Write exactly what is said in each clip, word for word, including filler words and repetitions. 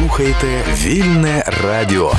слухаєте Вільне Радіо.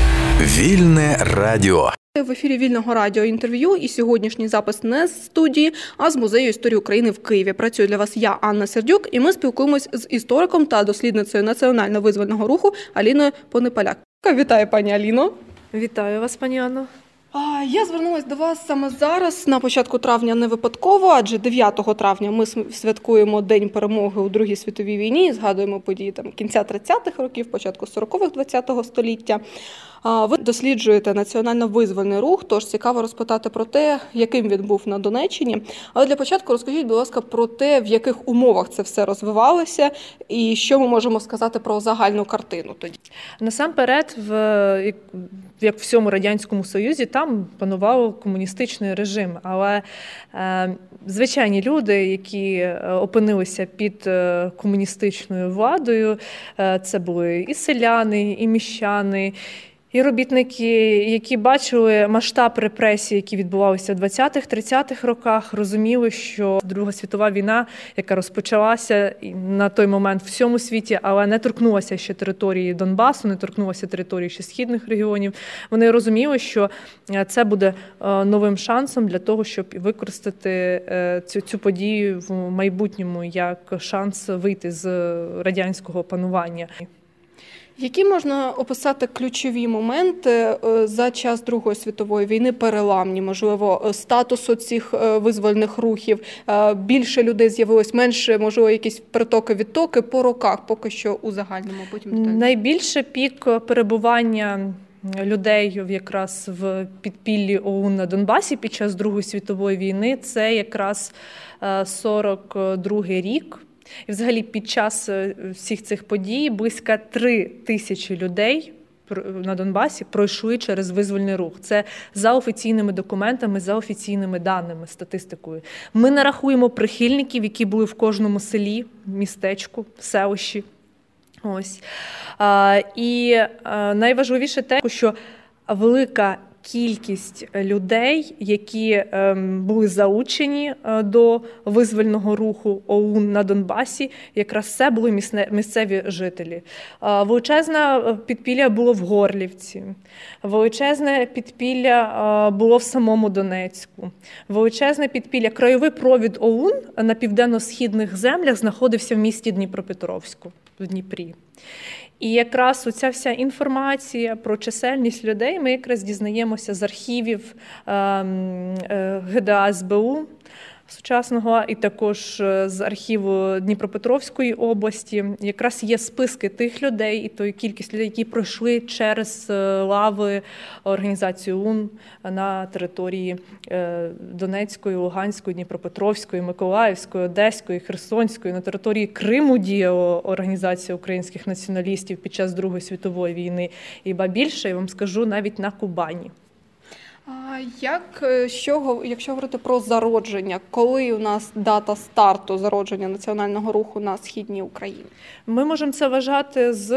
Вільне Радіо. В ефірі Вільного Радіо інтерв'ю і сьогоднішній запис не з студії, а з Музею історії України в Києві. Працює для вас я, Анна Сердюк, і ми спілкуємось з істориком та дослідницею національно-визвольного руху Аліною Понепаляк. Вітаю, пані Аліно. Вітаю вас, пані Анно. Я звернулася до вас саме зараз, на початку травня, не випадково, адже дев'ятого травня ми святкуємо День перемоги у Другій світовій війні і згадуємо події там, кінця тридцятих років, початку сорокових ХХ століття. Ви досліджуєте національно-визвольний рух, тож цікаво розпитати про те, яким він був на Донеччині. Але для початку розкажіть, будь ласка, про те, в яких умовах це все розвивалося і що ми можемо сказати про загальну картину тоді. Насамперед, в, як в всьому Радянському Союзі, там панував комуністичний режим. Але е, звичайні люди, які опинилися під комуністичною владою, е, це були і селяни, і міщани, і робітники, які бачили масштаб репресій, які відбувалися в двадцятих-тридцятих роках, розуміли, що Друга світова війна, яка розпочалася на той момент в всьому світі, але не торкнулася ще території Донбасу, не торкнулася території ще східних регіонів, вони розуміли, що це буде новим шансом для того, щоб використати цю, цю подію в майбутньому як шанс вийти з радянського панування. Які можна описати ключові моменти за час Другої світової війни, переламні, можливо, статусу цих визвольних рухів, більше людей з'явилось, менше, можливо, якісь притоки-відтоки по роках, поки що узагальнимо, потім детально. Найбільше пік перебування людей якраз в підпіллі ОУН на Донбасі під час Другої світової війни – це якраз сорок другий рік. І взагалі під час всіх цих подій близько три тисячі людей на Донбасі пройшли через визвольний рух. Це за офіційними документами, за офіційними даними, статистикою. Ми не рахуємо прихильників, які були в кожному селі, містечку, селищі. Ось. І найважливіше те, що велика кількість людей, які були залучені до визвольного руху ОУН на Донбасі, якраз це були місцеві жителі. Величезне підпілля було в Горлівці, величезне підпілля було в самому Донецьку, величезне підпілля. Краєвий провід ОУН на південно-східних землях знаходився в місті Дніпропетровську, в Дніпрі. І якраз оця вся інформація про чисельність людей ми якраз дізнаємося з архівів ге де а ес бе у сучасного і також з архіву Дніпропетровської області. Якраз є списки тих людей і тої кількість людей, які пройшли через лави організації ОУН на території Донецької, Луганської, Дніпропетровської, Миколаївської, Одеської, Херсонської, на території Криму діяла організація українських націоналістів під час Другої світової війни. І ба більше, я вам скажу, навіть на Кубані. Як, що, якщо говорити про зародження, коли у нас дата старту зародження національного руху на Східній Україні? Ми можемо це вважати з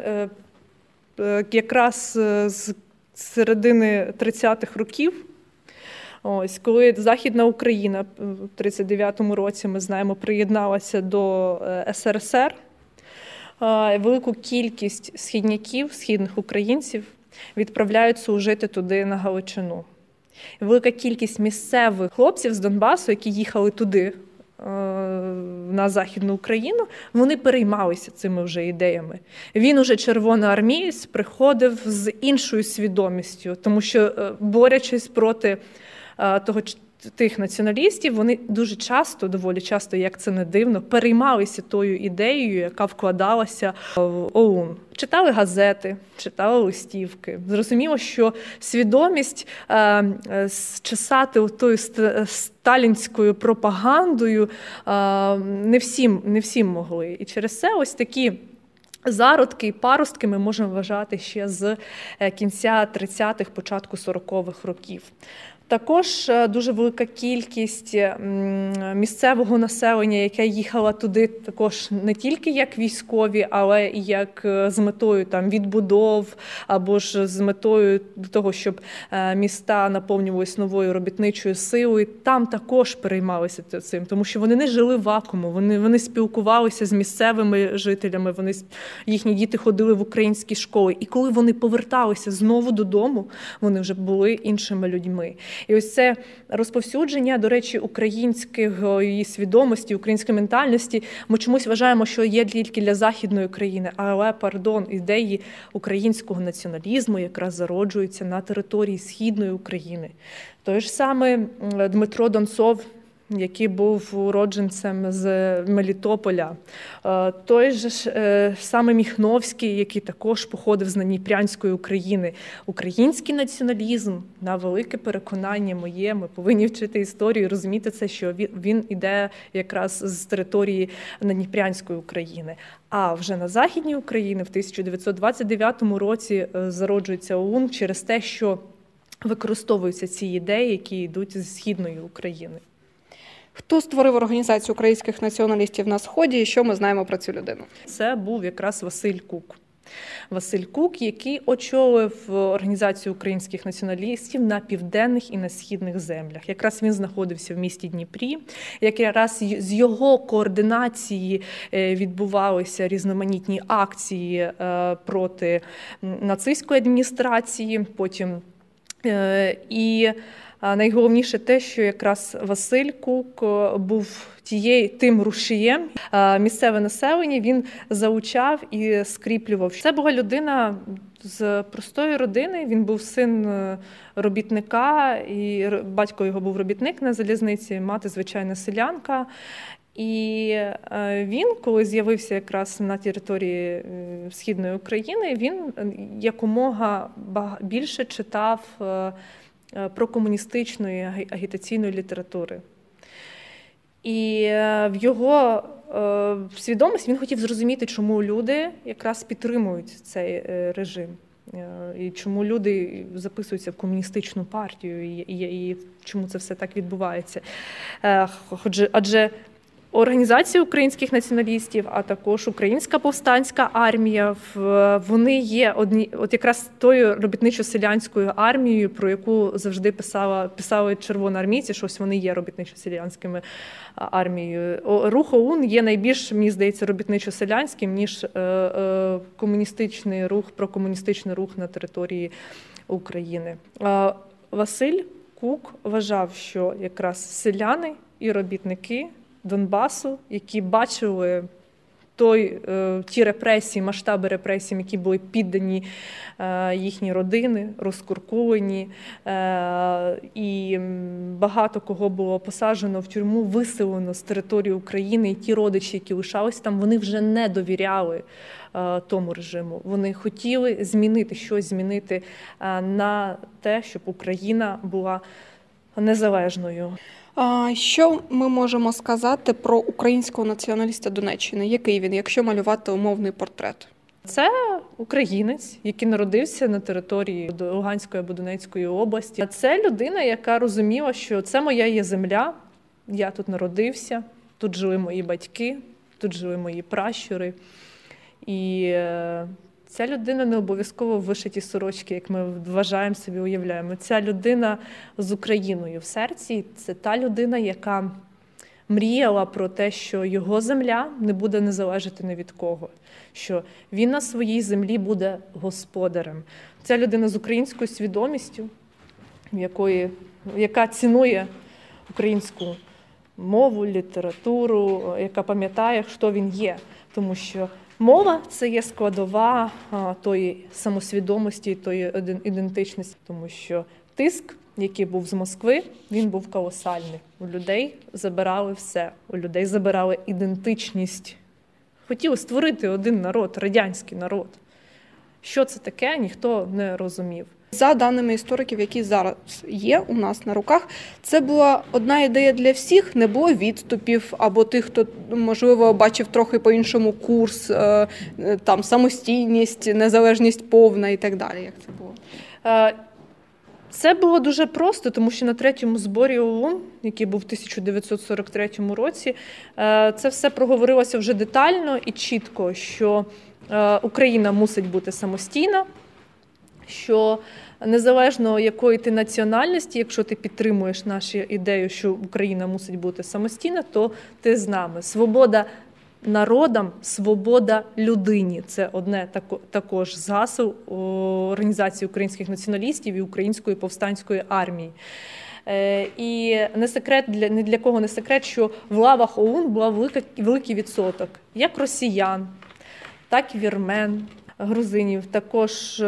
якраз з середини тридцятих років. Ось, коли Західна Україна в тридцять дев'ятому році, ми знаємо, приєдналася до ес ер ес ер, велику кількість східняків, східних українців відправляють служити туди, на Галичину. Велика кількість місцевих хлопців з Донбасу, які їхали туди, на Західну Україну, вони переймалися цими вже ідеями. Він уже червоноармієць приходив з іншою свідомістю, тому що, борючись проти того, тих націоналістів, вони дуже часто, доволі часто, як це не дивно, переймалися тою ідеєю, яка вкладалася в ОУН. Читали газети, читали листівки. Зрозуміло, що свідомість е, чесати тою сталінською пропагандою е, не всім, не всім могли. І через це ось такі зародки і паростки ми можемо вважати ще з кінця тридцятих, початку сорокових років. Також дуже велика кількість місцевого населення, яке їхало туди також не тільки як військові, але і як з метою там відбудов, або ж з метою того, щоб міста наповнювалися новою робітничою силою. Там також переймалися цим, тому що вони не жили в вакууму, вони, вони спілкувалися з місцевими жителями, вони, їхні діти ходили в українські школи. І коли вони поверталися знову додому, вони вже були іншими людьми. І ось це розповсюдження, до речі, української свідомості, української ментальності, ми чомусь вважаємо, що є тільки для Західної країни, але, пардон, ідеї українського націоналізму якраз зароджуються на території Східної України. Той ж саме Дмитро Донцов, який був уродженцем з Мелітополя. Той же ж саме Міхновський, який також походив з Дніпрянської України. Український націоналізм, на велике переконання моє, ми повинні вчити історію і розуміти це, що він іде якраз з території Дніпрянської України. А вже на Західній Україні в тисяча дев'ятсот двадцять дев'ятому році зароджується ОУН через те, що використовуються ці ідеї, які йдуть з Східної України. Хто створив організацію українських націоналістів на Сході і що ми знаємо про цю людину? Це був якраз Василь Кук. Василь Кук, який очолив організацію українських націоналістів на південних і на східних землях. Якраз він знаходився в місті Дніпрі. Якраз з його координації відбувалися різноманітні акції проти нацистської адміністрації, потім і найголовніше те, що якраз Василь Кук був тією, тим рушієм. Місцеве населення він залучав і скріплював. Це була людина з простої родини, він був син робітника, і батько його був робітник на залізниці, мати звичайна селянка. І він, коли з'явився якраз на території Східної України, він якомога більше читав про комуністичної агітаційної літератури. І в його свідомості він хотів зрозуміти, чому люди якраз підтримують цей режим. І чому люди записуються в комуністичну партію, і, і, і чому це все так відбувається. Адже організації українських націоналістів, а також Українська повстанська армія, вони є одні, от якраз тою робітничо-селянською армією, про яку завжди писала, писали червоноармійці, що ось вони є робітничо-селянськими армією. Рух ОУН є найбільш, мені здається, робітничо-селянським, ніж е, е, комуністичний рух, прокомуністичний рух на території України. Е, Василь Кук вважав, що якраз селяни і робітники Донбасу, які бачили той, ті репресії, масштаби репресій, які були піддані їхні родини, розкуркулені, і багато кого було посаджено в тюрму, виселено з території України, і ті родичі, які лишалися там, вони вже не довіряли тому режиму. Вони хотіли змінити щось, змінити на те, щоб Україна була незалежною. Що ми можемо сказати про українського націоналіста Донеччини? Який він, якщо малювати умовний портрет? Це українець, який народився на території Луганської або Донецької області. Це людина, яка розуміла, що це моя є земля, я тут народився, тут жили мої батьки, тут жили мої пращури. І ця людина не обов'язково в вишитій сорочці, як ми вважаємо собі, уявляємо. Ця людина з Україною в серці – це та людина, яка мріяла про те, що його земля не буде не залежати ні від кого, що він на своїй землі буде господарем. Ця людина з українською свідомістю, якої, яка цінує українську мову, літературу, яка пам'ятає, хто він є, тому що мова – це є складова а, тої самосвідомості, тої ідентичності, тому що тиск, який був з Москви, він був колосальний. У людей забирали все, у людей забирали ідентичність. Хотіли створити один народ, радянський народ. Що це таке, ніхто не розумів. За даними істориків, які зараз є у нас на руках, це була одна ідея для всіх, не було відступів, або тих, хто, можливо, бачив трохи по-іншому курс, там, самостійність, незалежність повна і так далі. Як це було? Це було дуже просто, тому що на третьому зборі ОУН, який був в тисяча дев'ятсот сорок третьому році, це все проговорилося вже детально і чітко, що Україна мусить бути самостійна, що незалежно якої ти національності, якщо ти підтримуєш нашу ідею, що Україна мусить бути самостійна, то ти з нами. Свобода народам, свобода людині. Це одне також з гасел Організації українських націоналістів і Української повстанської армії. І не секрет, ні для кого не секрет, що в лавах ОУН був великий, великий відсоток як росіян, так і вірмен, грузинів. Також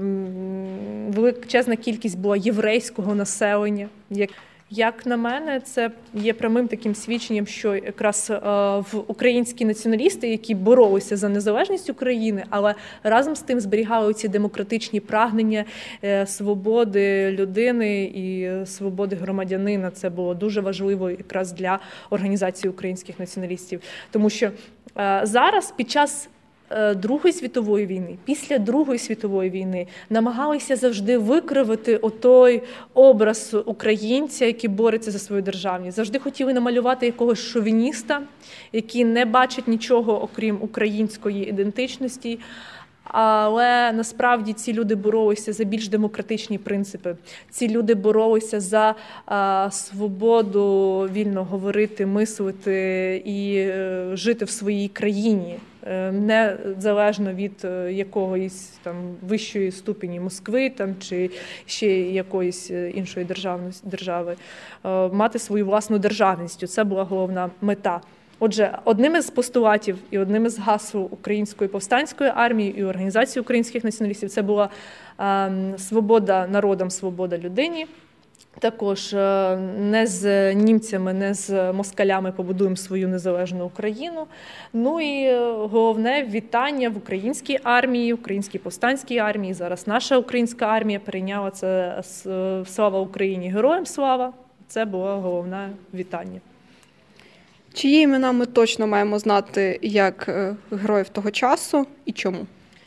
величезна кількість була єврейського населення. Як на мене, це є прямим таким свідченням, що якраз в українські націоналісти, які боролися за незалежність України, але разом з тим зберігали ці демократичні прагнення свободи людини і свободи громадянина. Це було дуже важливо якраз для Організації українських націоналістів. Тому що зараз під час Другої світової війни, після Другої світової війни намагалися завжди викривити отой образ українця, який бореться за свою державність. Завжди хотіли намалювати якогось шовініста, який не бачить нічого, окрім української ідентичності. Але насправді ці люди боролися за більш демократичні принципи. Ці люди боролися за а, свободу вільно говорити, мислити і е, жити в своїй країні, е, незалежно від е, якоїсь там вищої ступені Москви там, чи ще якоїсь іншої держави, е, мати свою власну державність. Це була головна мета. Отже, одним із постулатів і одним із гасел Української повстанської армії і Організації українських націоналістів це була е, свобода народам, свобода людині. Також е, не з німцями, не з москалями побудуємо свою незалежну Україну. Ну і головне вітання в українській армії, українській повстанській армії. Зараз наша українська армія перейняла це «Слава Україні! Героям слава!». Це було головне вітання. Чиї імена ми точно маємо знати як героїв того часу і чому?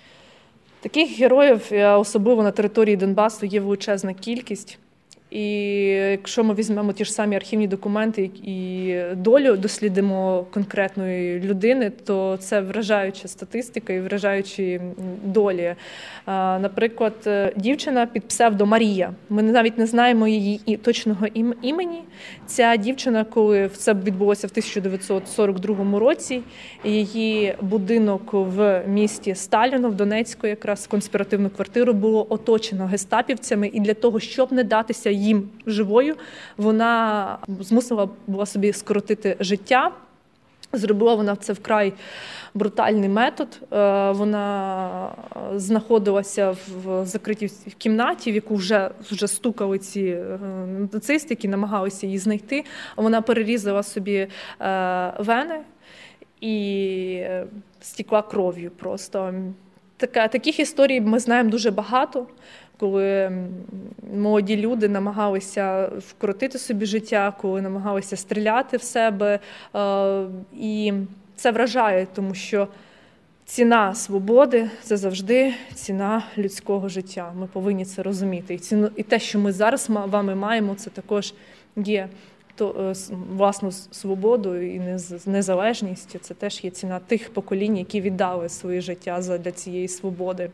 Таких героїв, особливо на території Донбасу, є величезна кількість. І якщо ми візьмемо ті ж самі архівні документи і долю дослідимо конкретної людини, то це вражаюча статистика і вражаючі долі. Наприклад, дівчина під псевдо Марія. Ми навіть не знаємо її точного імені. Ця дівчина, коли це відбулося в тисяча дев'ятсот сорок другому році, її будинок в місті Сталіно, в Донецьку, якраз конспіративну квартиру, було оточено гестапівцями. І для того, щоб не датися їм живою, вона змусила була собі скоротити життя. Зробила вона це вкрай брутальний метод. Вона знаходилася в закритій кімнаті, в яку вже, вже стукали ці нацисти, які намагалися її знайти. Вона перерізала собі вени і стікла кров'ю просто. Така, таких історій ми знаємо дуже багато, коли молоді люди намагалися вкоротити собі життя, коли намагалися стріляти в себе. І це вражає, тому що ціна свободи – це завжди ціна людського життя. Ми повинні це розуміти. І, ціну, і те, що ми зараз вами маємо, це також є то, власну свободу і незалежність. Це теж є ціна тих поколінь, які віддали своє життя для цієї свободи.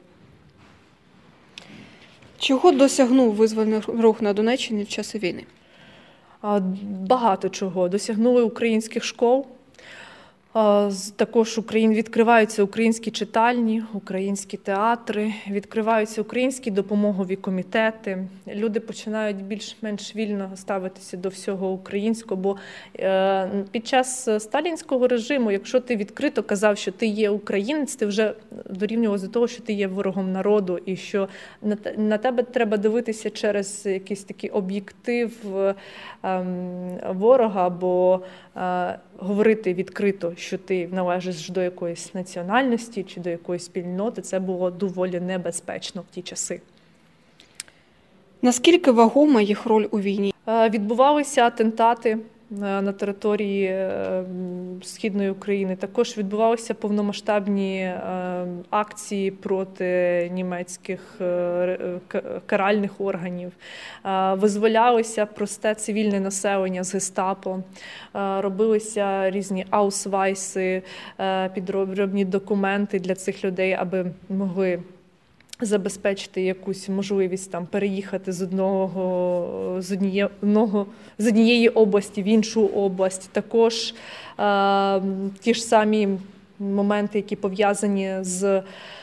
Чого досягнув визвольний рух на Донеччині в часи війни? Багато чого. Досягнули українських школ. Також відкриваються українські читальні, українські театри, відкриваються українські допомогові комітети. Люди починають більш-менш вільно ставитися до всього українського, бо під час сталінського режиму, якщо ти відкрито казав, що ти є українець, ти вже дорівнював до того, що ти є ворогом народу, і що на тебе треба дивитися через якийсь такий об'єктив ворога, або говорити відкрито, що ти належиш до якоїсь національності чи до якоїсь спільноти, це було доволі небезпечно в ті часи. Наскільки вагома їх роль у війні? Відбувалися атентати на території Східної України. Також відбувалися повномасштабні акції проти німецьких каральних органів. Визволялося просте цивільне населення з гестапо, робилися різні аусвайси, підробні документи для цих людей, аби могли забезпечити якусь можливість там переїхати з одного з однієї, одного, з однієї області в іншу область. Також е, ті ж самі моменти, які пов'язані з,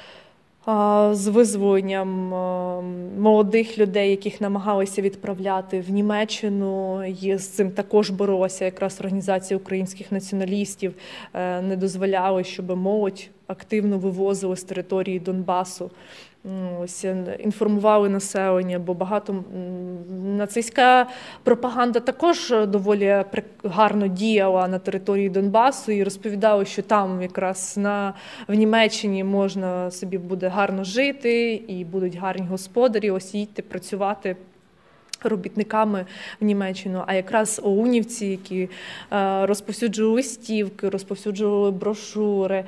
е, з визволенням е, молодих людей, яких намагалися відправляти в Німеччину. І з цим також боролася якраз організація українських націоналістів, е, не дозволяли, щоб молодь активно вивозили з території Донбасу. Ось, інформували населення, бо багато нацистська пропаганда також доволі гарно діяла на території Донбасу і розповідали, що там якраз на, в Німеччині можна собі буде гарно жити і будуть гарні господарі, ось їдьте працювати робітниками в Німеччину, а якраз оунівці, які розповсюджували листівки, розповсюджували брошури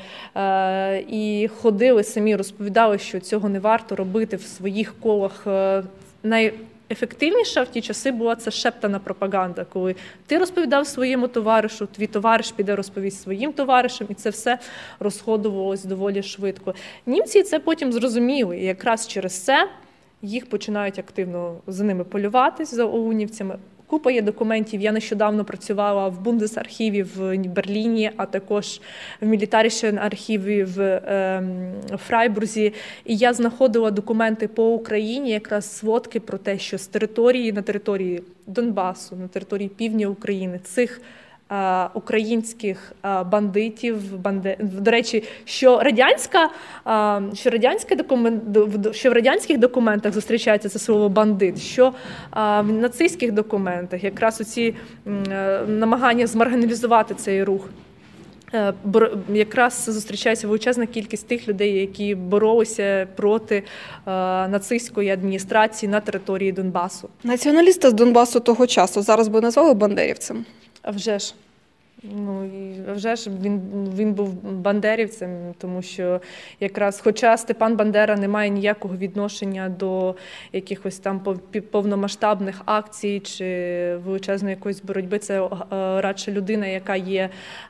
і ходили самі, розповідали, що цього не варто робити в своїх колах. Найефективніша в ті часи була це шептана пропаганда, коли ти розповідав своєму товаришу, твій товариш піде розповість своїм товаришам, і це все розходувалось доволі швидко. Німці це потім зрозуміли, і якраз через це їх починають активно за ними полюватись, за оунівцями. Купа є документів. Я нещодавно працювала в Бундесархіві в Берліні, а також в Мілітарішен архіві в е, Фрайбурзі. І я знаходила документи по Україні, якраз сводки про те, що з території, на території Донбасу, на території півдня України, цих українських бандитів, банди... до речі, що радянська, що радянська документ, що в радянських документах зустрічається це слово бандит, що в нацистських документах якраз оці намагання змаргіналізувати цей рух. Якраз зустрічається величезна кількість тих людей, які боролися проти нацистської адміністрації на території Донбасу. Націоналіста з Донбасу того часу зараз би назвали бандерівцем? А вже ж. Ну, і вже ж він, він був бандерівцем, тому що якраз, хоча Степан Бандера не має ніякого відношення до якихось там повномасштабних акцій чи величезної якоїсь боротьби, це радше людина, яка є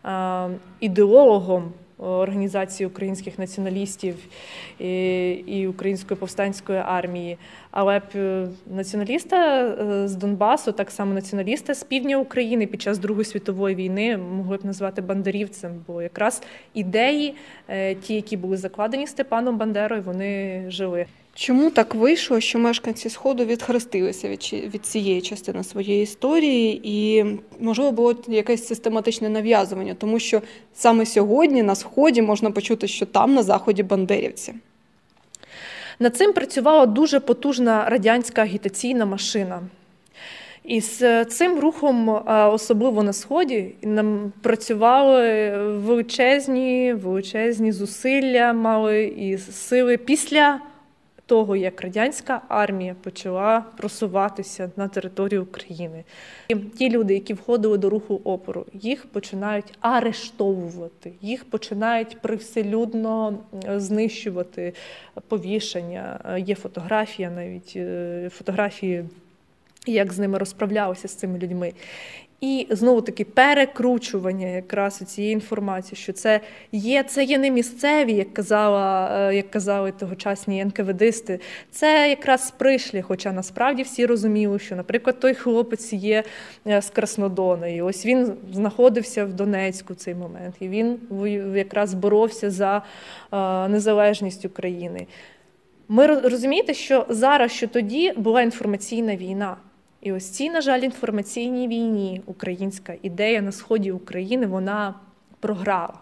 ідеологом Організації українських націоналістів і, і Української повстанської армії. Але націоналіста з Донбасу, так само націоналіста з півдня України під час Другої світової війни могли б назвати бандерівцем, бо якраз ідеї, ті, які були закладені Степаном Бандерою, вони жили. Чому так вийшло, що мешканці Сходу відхрестилися від, від цієї частини своєї історії і, можливо, було якесь систематичне нав'язування, тому що саме сьогодні на Сході можна почути, що там на Заході бандерівці? Над цим працювала дуже потужна радянська агітаційна машина. І з цим рухом, особливо на Сході, нам працювали величезні, величезні зусилля, мали і сили після того, як радянська армія почала просуватися на територію України. І ті люди, які входили до руху опору, їх починають арештовувати, їх починають привселюдно знищувати, повішання. Є фотографія навіть, фотографії, як з ними розправлялися, з цими людьми. І, знову-таки, перекручування якраз цієї інформації, що це є, це є не місцеві, як, казала, як казали тогочасні ен ка ве дисти, це якраз пришлі, хоча насправді всі розуміли, що, наприклад, той хлопець є з Краснодона, і ось він знаходився в Донецьку в цей момент, і він якраз боровся за незалежність України. Ми розумієте, що зараз, що тоді була інформаційна війна. І ось цій, на жаль, інформаційній війні українська ідея на Сході України, вона програла.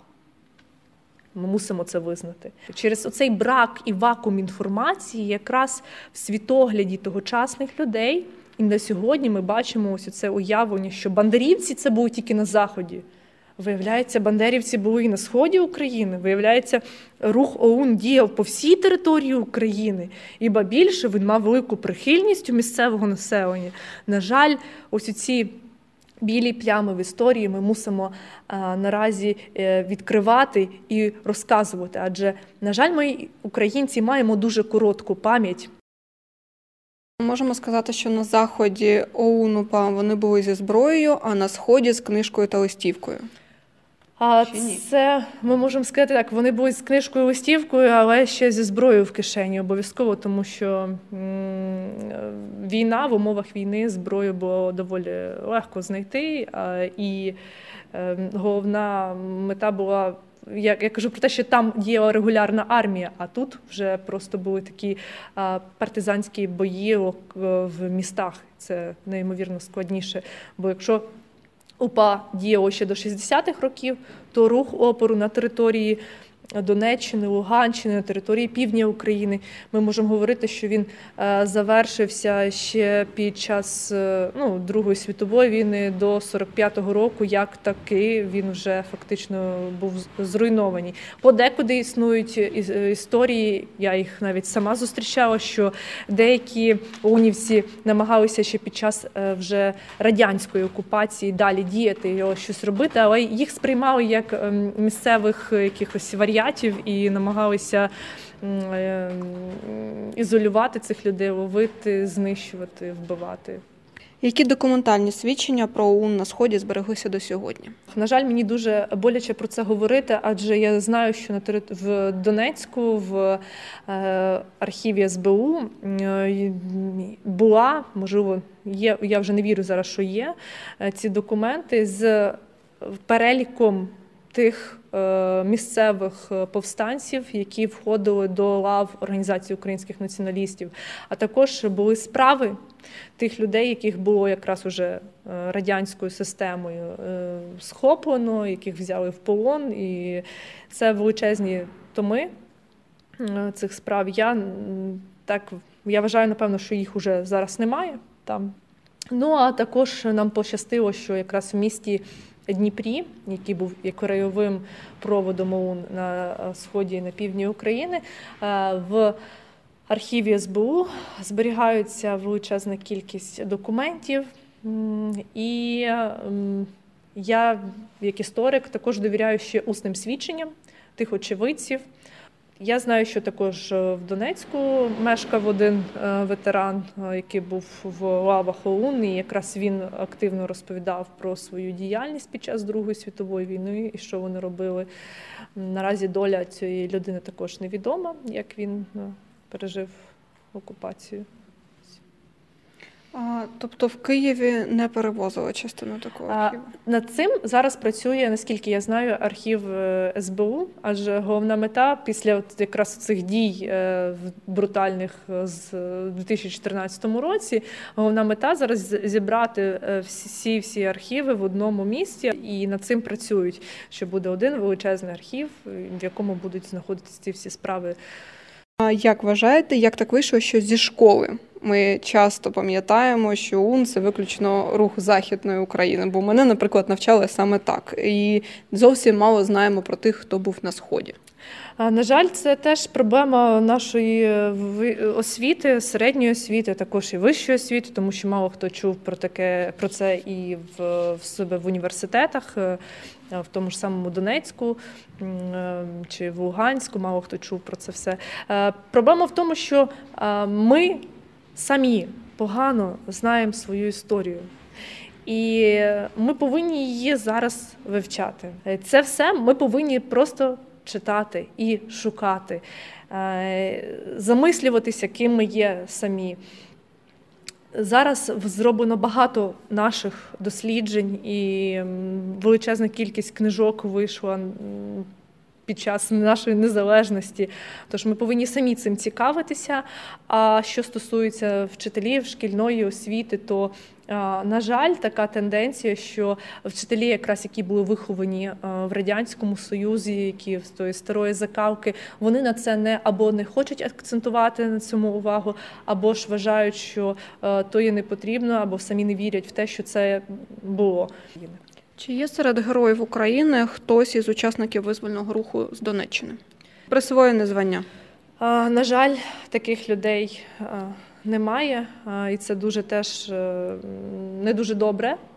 Ми мусимо це визнати. Через оцей брак і вакуум інформації якраз в світогляді тогочасних людей, і на сьогодні ми бачимо ось це уявлення, що бандерівці це були тільки на Заході. Виявляється, бандерівці були і на Сході України. Виявляється, рух ОУН діяв по всій території України. І ба більше, він мав велику прихильність у місцевого населення. На жаль, ось ці білі плями в історії ми мусимо а, наразі відкривати і розказувати. Адже, на жаль, ми, українці, маємо дуже коротку пам'ять. Можемо сказати, що на заході ОУН-УПА вони були зі зброєю, а на сході з книжкою та листівкою. А це, ми можемо сказати так, вони були з книжкою, листівкою, але ще зі зброєю в кишені обов'язково, тому що м, війна, в умовах війни зброю було доволі легко знайти, а, і е, головна мета була, я, я кажу про те, що там діяла регулярна армія, а тут вже просто були такі а, партизанські бої в містах. Це неймовірно складніше, бо якщо УПА діяло ще до шістдесятих років, то рух опору на території Донеччини, Луганщини, на території півдня України, ми можемо говорити, що він завершився ще під час ну, Другої світової війни до сорок п'ятого року, як таки він вже фактично був зруйнований. Подекуди існують історії, я їх навіть сама зустрічала, що деякі оунівці намагалися ще під час вже радянської окупації далі діяти, його щось робити, але їх сприймали як місцевих якихось варіантів, і намагалися ізолювати цих людей, ловити, знищувати, вбивати. Які документальні свідчення про ОУН на Сході збереглися до сьогодні? На жаль, мені дуже боляче про це говорити, адже я знаю, що на терит... в Донецьку, в е, архіві ес бе у е, була, можливо, є, я вже не вірю зараз, що є, е, ці документи з переліком тих е, місцевих повстанців, які входили до лав Організації українських націоналістів, а також були справи тих людей, яких було якраз уже радянською системою е, схоплено, яких взяли в полон, і це величезні томи е, цих справ. Я, так, я вважаю, напевно, що їх уже зараз немає там. Ну, а також нам пощастило, що якраз в місті Дніпрі, який був краєвим проводом ОУН на сході і на півдні України, в архіві ес бе у зберігаються величезна кількість документів. І я, як історик, також довіряю ще усним свідченням тих очевидців. Я знаю, що також в Донецьку мешкав один ветеран, який був в лавах ОУН, і якраз він активно розповідав про свою діяльність під час Другої світової війни і що вони робили. Наразі доля цієї людини також невідома, як він пережив окупацію. А, тобто в Києві не перевозили частину такого архіву? А, над цим зараз працює, наскільки я знаю, архів ес бе у, адже головна мета після от якраз цих дій е, брутальних з дві тисячі чотирнадцятому році, головна мета зараз зібрати всі всі архіви в одному місці, і над цим працюють, що буде один величезний архів, в якому будуть знаходитися ці всі справи. А як вважаєте, як так вийшло, що зі школи ми часто пам'ятаємо, що ОУН – це виключно рух Західної України? Бо мене, наприклад, навчали саме так. І зовсім мало знаємо про тих, хто був на Сході. На жаль, це теж проблема нашої освіти, середньої освіти, також і вищої освіти, тому що мало хто чув про таке, про це і в, в себе в університетах, в тому ж самому Донецьку чи в Луганську, мало хто чув про це все. Проблема в тому, що ми самі погано знаємо свою історію. І ми повинні її зараз вивчати. Це все ми повинні просто читати і шукати, замислюватися, ким ми є самі. Зараз зроблено багато наших досліджень і величезна кількість книжок вийшла під час нашої незалежності. Тож ми повинні самі цим цікавитися. А що стосується вчителів, шкільної освіти, то, на жаль, така тенденція, що вчителі, якраз які були виховані в Радянському Союзі, які з тої старої закалки, вони на це не або не хочуть акцентувати на цьому увагу, або ж вважають, що то є не потрібно, або самі не вірять в те, що це було. Чи є серед героїв України хтось із учасників визвольного руху з Донеччини? Присвоєне звання? А, на жаль, таких людей а, немає, а, і це дуже теж а, не дуже добре.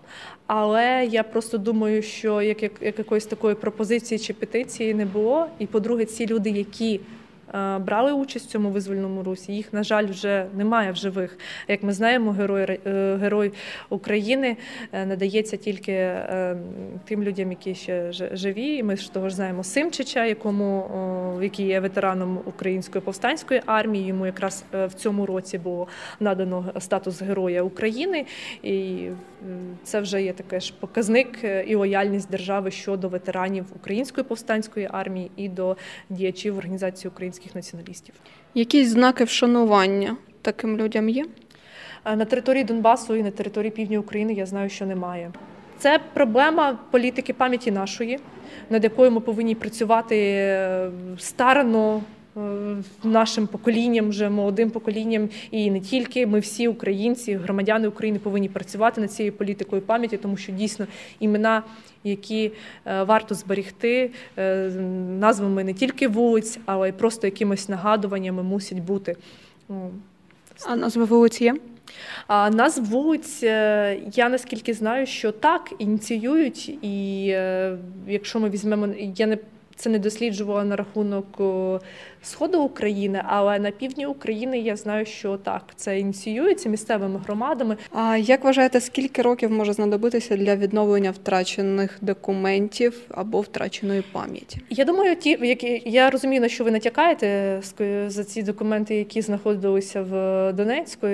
Але я просто думаю, що як, як, як якоїсь такої пропозиції чи петиції не було. І, по-друге, ці люди, які брали участь в цьому визвольному русі, їх, на жаль, вже немає в живих. Як ми знаємо, герой, герой України надається тільки тим людям, які ще живі. Ми ж того ж знаємо Симчича, якому, який є ветераном Української повстанської армії. Йому якраз в цьому році було надано статус Героя України. І це вже є таке ж показник і лояльність держави щодо ветеранів Української повстанської армії і до діячів Організації українських націоналістів. Якісь знаки вшанування таким людям є? На території Донбасу і на території півдня України я знаю, що немає. Це проблема політики пам'яті нашої, над якою ми повинні працювати старанно, нашим поколінням, вже молодим поколінням, і не тільки. Ми всі українці, громадяни України повинні працювати над цією політикою пам'яті, тому що дійсно імена, які варто зберегти, назвами не тільки вулиць, але й просто якимось нагадуваннями мусять бути. А назви вулиць є? А назв вулиць, я наскільки знаю, що так, ініціюють, і якщо ми візьмемо, я не Це не досліджувала на рахунок сходу України, але на півдні України я знаю, що так, це ініціюється місцевими громадами. А як вважаєте, скільки років може знадобитися для відновлення втрачених документів або втраченої пам'яті? Я думаю, ті, які я розумію, на що ви натякаєте за ці документи, які знаходилися в Донецьку.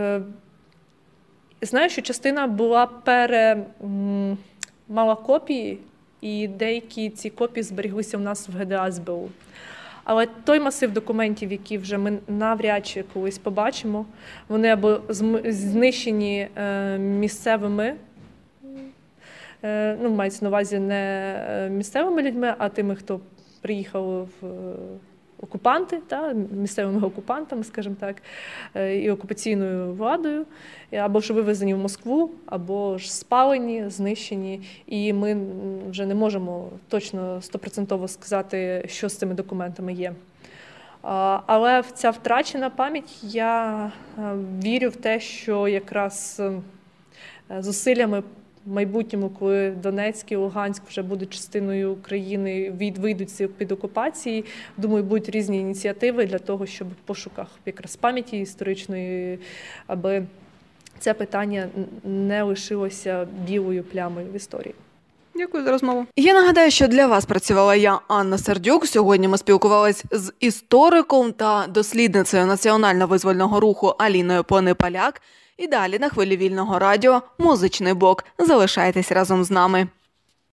Знаю, що частина була пере мала копії. І деякі ці копії зберіглися в нас в ге де а ес бе у. Але той масив документів, які вже ми навряд чи колись побачимо, вони або знищені місцевими, ну, мається на увазі не місцевими людьми, а тими, хто приїхав в окупанти, та, місцевими окупантами, скажімо так, і окупаційною владою, або ж вивезені в Москву, або ж спалені, знищені. І ми вже не можемо точно стопроцентово сказати, що з цими документами є. Але в ця втрачена пам'ять, я вірю в те, що якраз зусиллями в майбутньому, коли Донецьк і Луганськ вже будуть частиною України, вийдуть під окупації, думаю, будуть різні ініціативи для того, щоб в пошуках якраз пам'яті історичної, аби це питання не лишилося білою плямою в історії. Дякую за розмову. Я нагадаю, що для вас працювала я, Анна Сердюк. Сьогодні ми спілкувалися з істориком та дослідницею національно-визвольного руху Аліною Пони-Поляк. І далі на хвилі Вільного радіо музичний блок. Залишайтесь разом з нами.